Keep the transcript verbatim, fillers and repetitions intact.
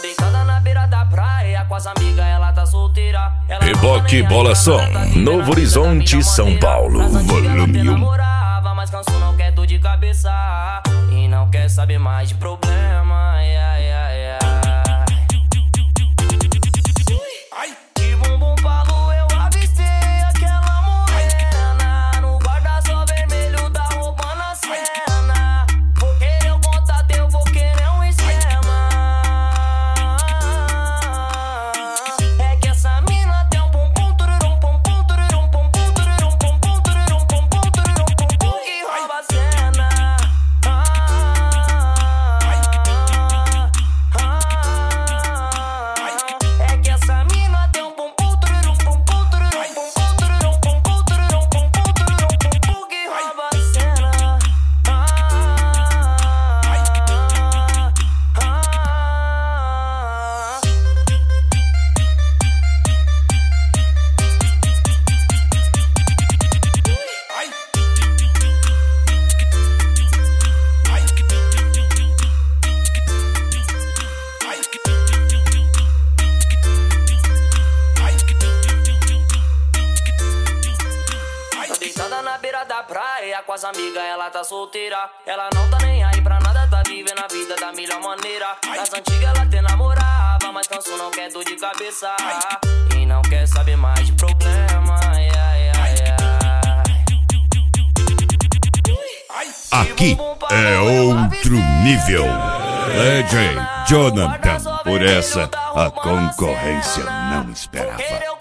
deitada na beira da praia, com as amigas ela tá solteira. Reboque Bola Som, Novo Horizonte, São Paulo, volume um. Mas cansou, não quer dor de cabeça e não quer saber mais de problema. Ai, ai, ai, ai. De bumbum pra lua eu avistei aquela morena no guarda-sol vermelho da roupa na cena. Vou querer o contato, eu vou querer um esquema. É que essa mina tem um bumbum tururum pum pum tururum pum pum tururum pum pum tururum pum pum tururum pum pum que rouba a cena. É que essa mina tem um bumbum tururum pum pum tururum pum pum tururum pum pum tururum pum pum tururum pum pum que rouba a cena. Tá deitada na beira da praia, com as amigas ela tá solteira. Ela não tá nem aí pra nada, tá vivendo a vida da melhor maneira. Nas antigas ela até namorava, mas cansou, não quer dor de cabeça e não quer saber mais de problema. Ai, ai, ai, ai. Aqui é outro nível. D J Jonathan, por essa a concorrência não esperava.